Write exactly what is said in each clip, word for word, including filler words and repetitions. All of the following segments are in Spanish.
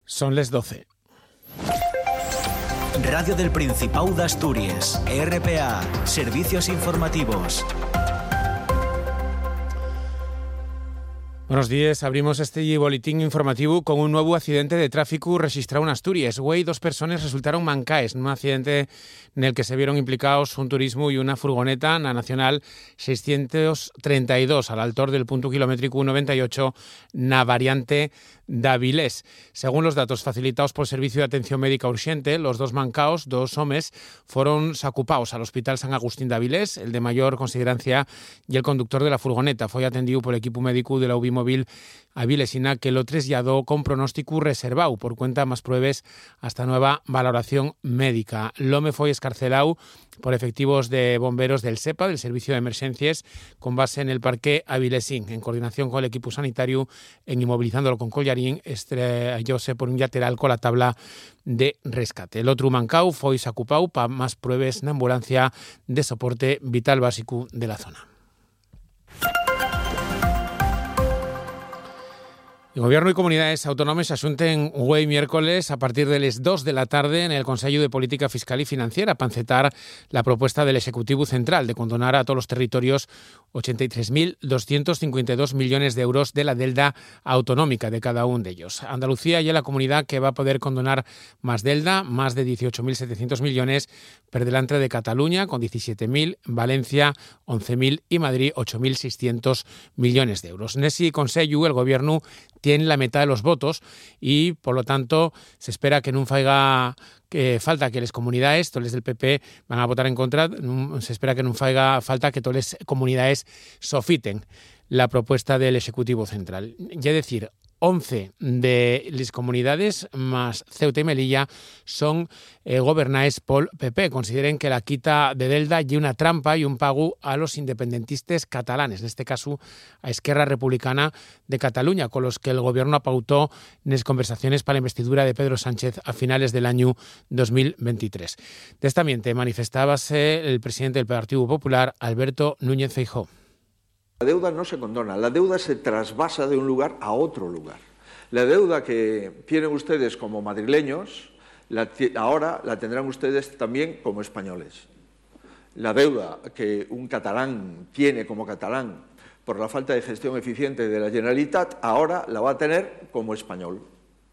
Son les doce. Radio del Principado de Asturias, R P A, Servicios Informativos. Buenos días, abrimos este boletín informativo con un nuevo accidente de tráfico registrado en Asturias. Güey, dos personas resultaron mancaes en un accidente en el que se vieron implicados un turismo y una furgoneta en la Nacional seiscientos treinta y dos, al altor del punto kilométrico noventa y ocho, na variante d'Avilés. Según los datos facilitados por el Servicio de Atención Médica Urgente, los dos mancaos, dos hombres, fueron sacupados al Hospital San Agustín d'Avilés. El de mayor considerancia y el conductor de la furgoneta fue atendido por el equipo médico de la U B I móvil avilesina, que lo traslladó con pronóstico reservado por cuenta más pruebas hasta nueva valoración médica. L'home fue escarcelado por efectivos de bomberos del SEPA, del Servicio de Emergencias, con base en el parque avilesín. En coordinación con el equipo sanitario, en inmovilizándolo con collarín, estrellóse por un lateral con la tabla de rescate. El otro mancao fue sacupado para más pruebas en ambulancia de soporte vital básico de la zona. El Gobierno y comunidades autónomas asunten hoy miércoles a partir de las dos de la tarde en el Consejo de Política Fiscal y Financiera para encetar la propuesta del Ejecutivo Central de condonar a todos los territorios ochenta y tres mil doscientos cincuenta y dos millones de euros de la deuda autonómica de cada uno de ellos. Andalucía ya la comunidad que va a poder condonar más deuda, más de dieciocho mil setecientos millones, per delante de Cataluña con diecisiete mil, Valencia once mil y Madrid ocho mil seiscientos millones de euros. En ese Consejo el Gobierno tiene la mitad de los votos y, por lo tanto, se espera que no faiga que falta que las comunidades, todas las del P P van a votar en contra, se espera que no faiga falta que todas las comunidades sofiten la propuesta del Ejecutivo Central. Es decir, once de las comunidades más Ceuta y Melilla son eh, gobernadas por P P. Consideren que la quita de deuda y una trampa y un pago a los independentistas catalanes, en este caso a Esquerra Republicana de Cataluña, con los que el gobierno apautó en las conversaciones para la investidura de Pedro Sánchez a finales del año dos mil veintitrés. De esta ambiente manifestábase el presidente del Partido Popular, Alberto Núñez Feijóo. La deuda no se condona, la deuda se trasvasa de un lugar a otro lugar. La deuda que tienen ustedes como madrileños, la, ahora la tendrán ustedes también como españoles. La deuda que un catalán tiene como catalán por la falta de gestión eficiente de la Generalitat, ahora la va a tener como español.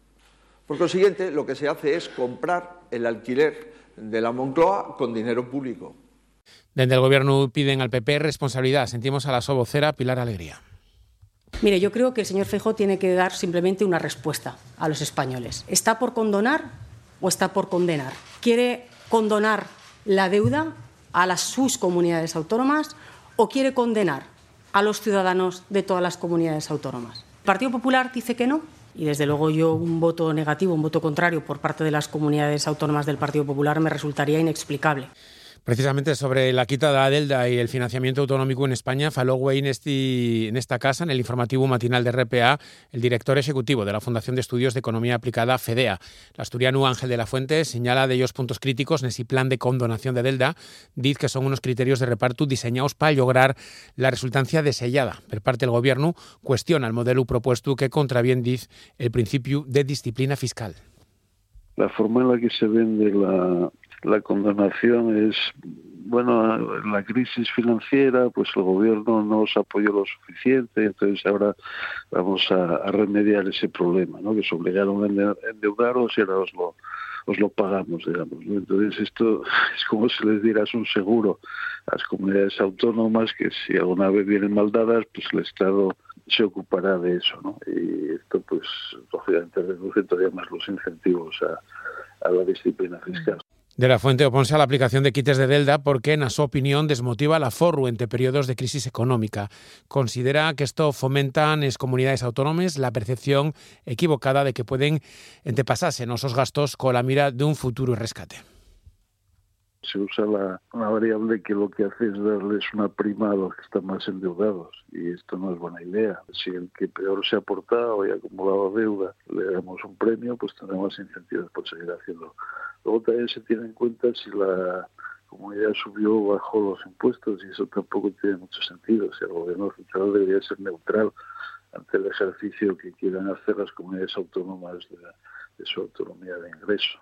Por consiguiente, lo que se hace es comprar el alquiler de la Moncloa con dinero público. Desde el Gobierno piden al P P responsabilidad. Sentimos a la sobocera Pilar Alegría. Mire, yo creo que el señor Feijóo tiene que dar simplemente una respuesta a los españoles. ¿Está por condonar o está por condenar? ¿Quiere condonar la deuda a las sus comunidades autónomas o quiere condenar a los ciudadanos de todas las comunidades autónomas? El Partido Popular dice que no. Y desde luego yo un voto negativo, un voto contrario por parte de las comunidades autónomas del Partido Popular me resultaría inexplicable. Precisamente sobre la quita de la deuda y el financiamiento autonómico en España, faló güey en, este, en esta casa, en el informativo matinal de R P A, el director ejecutivo de la Fundación de Estudios de Economía Aplicada, FEDEA. El asturiano Ángel de la Fuente señala de ellos puntos críticos en ese plan de condonación de deuda. Dice que son unos criterios de reparto diseñados para lograr la resultancia desellada. Por parte del Gobierno, cuestiona el modelo propuesto que contraviene, dice, el principio de disciplina fiscal. La forma en la que se vende la... La condonación es, bueno, en la crisis financiera, pues el gobierno no os apoyó lo suficiente, entonces ahora vamos a, a remediar ese problema, ¿no? Que os obligaron a endeudaros y ahora os lo, os lo pagamos, digamos, ¿no? Entonces esto es como si les dieras un seguro a las comunidades autónomas que si alguna vez vienen mal dadas, pues el Estado se ocupará de eso, ¿no? Y esto, pues, lógicamente reduce todavía más los incentivos a, a la disciplina fiscal. De la Fuente oponse a la aplicación de quites de deuda porque, en su opinión, desmotiva la forru entre periodos de crisis económica. Considera que esto fomenta en las comunidades autónomas la percepción equivocada de que pueden antepasarse esos gastos con la mira de un futuro rescate. Se usa la, una variable que lo que hace es darles una prima a los que están más endeudados y esto no es buena idea. Si el que peor se ha portado y ha acumulado deuda le damos un premio, pues tendremos incentivos por seguir haciendo. Luego también se tiene en cuenta si la comunidad subió o bajó los impuestos y eso tampoco tiene mucho sentido. O sea, el gobierno central debería ser neutral ante el ejercicio que quieran hacer las comunidades autónomas de, de su autonomía de ingreso.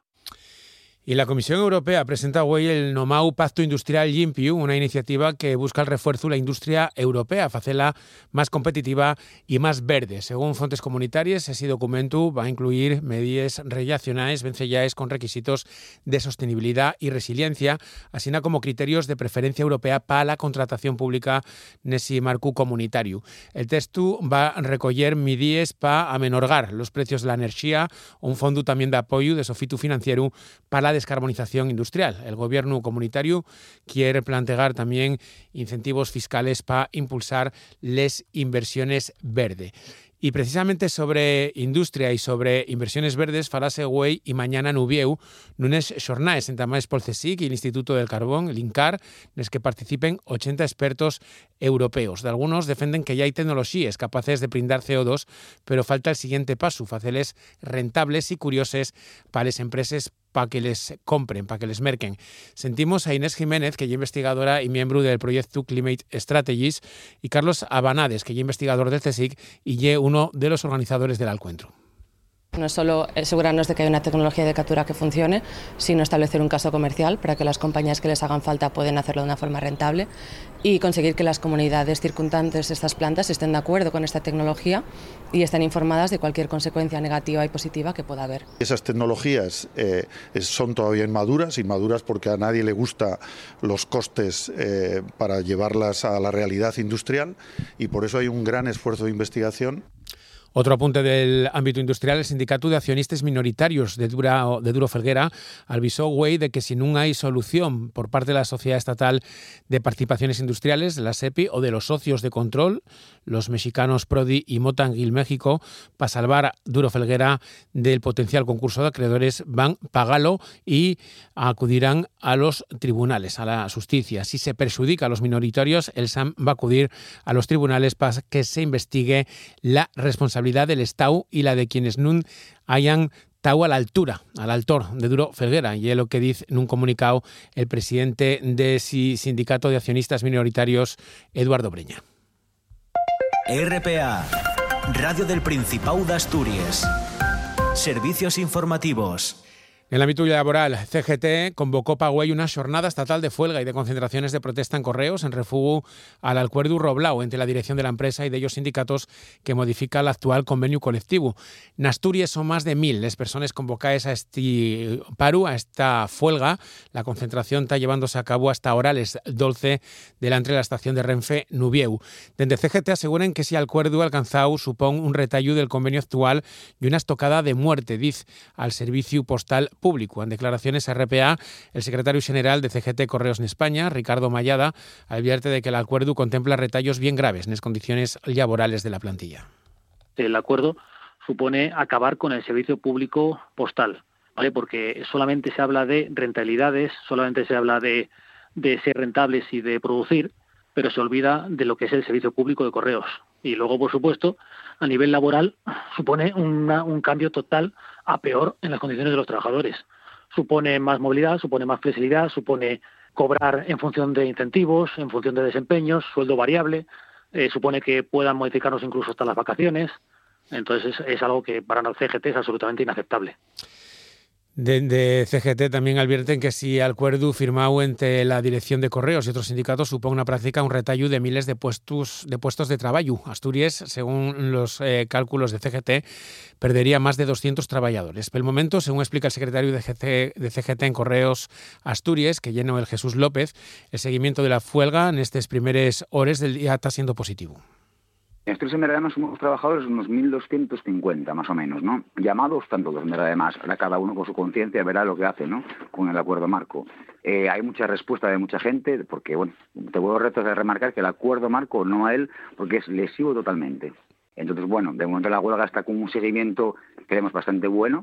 Y la Comisión Europea presenta hoy el nou Pacto Industrial Limpiu, una iniciativa que busca el refuerzo de la industria europea, hacerla más competitiva y más verde. Según fuentes comunitarias, ese documento va a incluir medidas relacionadas vencellaes con requisitos de sostenibilidad y resiliencia, así como criterios de preferencia europea para la contratación pública en ese marco comunitario. El texto va a recoger medidas para amenorgar los precios de la energía, un fondo también de apoyo de sofitu financiero para la descarbonización industrial. El gobierno comunitario quiere plantear también incentivos fiscales para impulsar las inversiones verdes. Y precisamente sobre industria y sobre inversiones verdes falase hoy y mañana nubieu nunes xornades entamadas por CSIC y el Instituto del Carbón, el INCAR, en los que participen ochenta expertos europeos. De algunos defienden que ya hay tecnologías capaces de brindar C O dos, pero falta el siguiente paso, hacerles rentables y curioses para las empresas para que les compren, para que les merquen. Sentimos a Inés Jiménez, que es investigadora y miembro del proyecto Climate Strategies, y Carlos Abanades, que es investigador del CSIC y es uno de los organizadores del encuentro. No es solo asegurarnos de que hay una tecnología de captura que funcione, sino establecer un caso comercial para que las compañías que les hagan falta puedan hacerlo de una forma rentable y conseguir que las comunidades circundantes de estas plantas estén de acuerdo con esta tecnología y estén informadas de cualquier consecuencia negativa y positiva que pueda haber. Esas tecnologías eh, son todavía inmaduras, inmaduras porque a nadie le gusta los costes eh, para llevarlas a la realidad industrial, y por eso hay un gran esfuerzo de investigación. Otro apunte del ámbito industrial, el Sindicato de Accionistas Minoritarios de, Dura, de Duro Felguera avisó güey de que si no hay solución por parte de la Sociedad Estatal de Participaciones Industriales, la S E P I, o de los socios de control, los mexicanos Prodi y Motanguil México, para salvar Duro Felguera del potencial concurso de acreedores, van a pagarlo y acudirán a los tribunales, a la justicia. Si se perjudica a los minoritarios, el S A M va a acudir a los tribunales para que se investigue la responsabilidad del Estado y la de quienes no hayan estado a la altura, al altor de Duro Felguera, y es lo que dice en un comunicado el presidente de ese Sindicato de Accionistas Minoritarios, Eduardo Breña. R P A, Radio del Principado de Asturias. Servicios informativos. En el ámbito laboral, C G T convocó para hoy una jornada estatal de huelga y de concentraciones de protesta en Correos en refugio al acuerdo roblao entre la dirección de la empresa y de ellos sindicatos que modifica el actual convenio colectivo. En Asturias son más de mil las personas convocadas a este paro, a esta huelga. La concentración está llevándose a cabo hasta Orales doce delante de la estación de Renfe Nubieu. Desde C G T aseguran que ese acuerdo alcanzado supone un retallo del convenio actual y una estocada de muerte, dice al servicio postal público. En declaraciones a R P A, el secretario general de C G T Correos en España, Ricardo Mayada, advierte de que el acuerdo contempla retallos bien graves en las condiciones laborales de la plantilla. El acuerdo supone acabar con el servicio público postal, ¿vale? Porque solamente se habla de rentabilidades, solamente se habla de, de ser rentables y de producir, pero se olvida de lo que es el servicio público de correos. Y luego, por supuesto, a nivel laboral supone una, un cambio total a peor en las condiciones de los trabajadores. Supone más movilidad, supone más flexibilidad, supone cobrar en función de incentivos, en función de desempeños, sueldo variable, eh, supone que puedan modificarnos incluso hasta las vacaciones. Entonces es, es algo que para el C G T es absolutamente inaceptable. De, de C G T también advierten que si el acuerdo firmado entre la dirección de Correos y otros sindicatos supone una práctica un retallo de miles de puestos de puestos de trabajo. Asturias, según los eh, cálculos de C G T, perdería más de doscientos trabajadores. Por el momento, según explica el secretario de, G C, de C G T en Correos Asturias, que lleno el Jesús López, el seguimiento de la huelga en estas primeras horas del día está siendo positivo. En Asturias en verano somos trabajadores unos mil doscientos cincuenta más o menos, ¿no? Llamados están todos, en verdad, además. Ahora cada uno con su conciencia verá lo que hace, ¿no? Con el acuerdo marco. Eh, hay mucha respuesta de mucha gente, porque, bueno, te vuelvo retos de remarcar que el acuerdo marco no a él, porque es lesivo totalmente. Entonces, bueno, de momento la huelga está con un seguimiento, creemos, bastante bueno.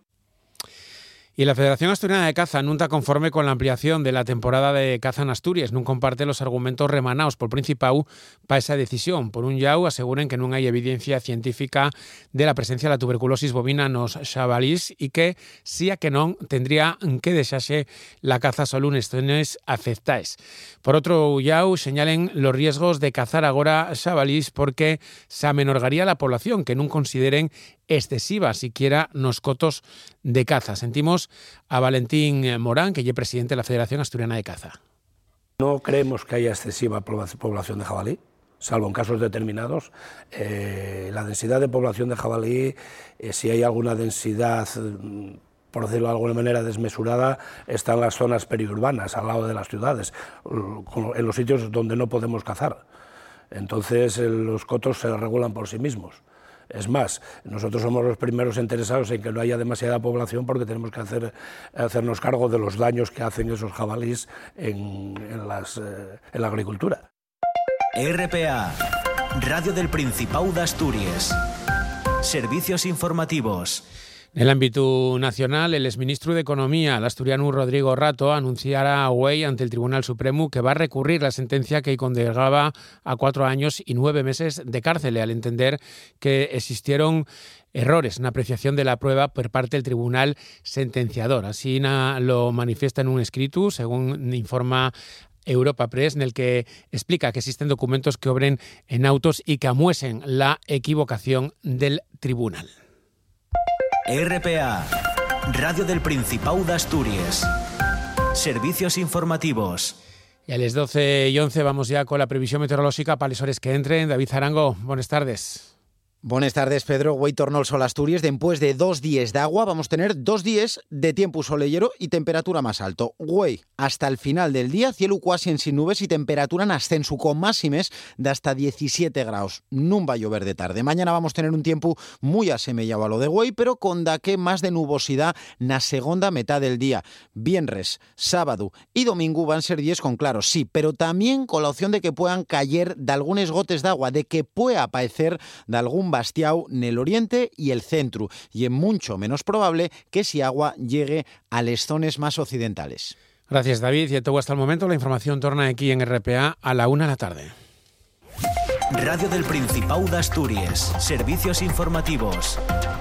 Y la Federación Asturiana de Caza no está conforme con la ampliación de la temporada de caza en Asturias. No comparte los argumentos remanados por Principau para esa decisión. Por un lado, aseguran que no hay evidencia científica de la presencia de la tuberculosis bovina en los xabalís y que, si a que no, tendría que dejarse la caza solo en estaciones aceptables. Por otro lado, señalen los riesgos de cazar ahora xabalís porque se amenorgaría la población, que no consideren excesiva, siquiera nos cotos de caza. Sentimos a Valentín Morán, que es presidente de la Federación Asturiana de Caza. No creemos que haya excesiva población de jabalí, salvo en casos determinados. Eh, la densidad de población de jabalí, eh, si hay alguna densidad, por decirlo de alguna manera, desmesurada, está en las zonas periurbanas, al lado de las ciudades, en los sitios donde no podemos cazar. Entonces los cotos se regulan por sí mismos. Es más, nosotros somos los primeros interesados en que no haya demasiada población porque tenemos que hacer, hacernos cargo de los daños que hacen esos jabalíes en, en, las, eh, en la agricultura. R P A, Radio del Principado de Asturias. Servicios informativos. En el ámbito nacional, el exministro de Economía, el asturiano Rodrigo Rato, anunciará a Güell ante el Tribunal Supremo que va a recurrir la sentencia que condenaba a cuatro años y nueve meses de cárcel, al entender que existieron errores en apreciación de la prueba por parte del tribunal sentenciador. Así lo manifiesta en un escrito, según informa Europa Press, en el que explica que existen documentos que obren en autos y que amuesen la equivocación del tribunal. R P A, Radio del Principado de Asturias. Servicios informativos. Y a las doce y once vamos ya con la previsión meteorológica para las horas que entren. David Zarango, buenas tardes. Buenas tardes, Pedro. Güell tornó el sol a Asturias. Después de dos días de agua, vamos a tener dos días de tiempo solellero y temperatura más alto. Güell, hasta el final del día, cielo casi en sin nubes y temperatura en ascenso con máximes de hasta diecisiete grados. No va a llover de tarde. Mañana vamos a tener un tiempo muy asemejado a lo de Güell, pero con daque más de nubosidad na segunda mitad del día. Viernes, sábado y domingo van a ser días con claros, sí, pero también con la opción de que puedan caer de algunos gotes de agua, de que pueda aparecer de algún bastiao en el oriente y el centro, y es mucho menos probable que si agua llegue a las zonas más occidentales. Gracias, David. Y todo hasta el momento. La información torna aquí en R P A a la una de la tarde. Radio del Principado de Asturias. Servicios informativos.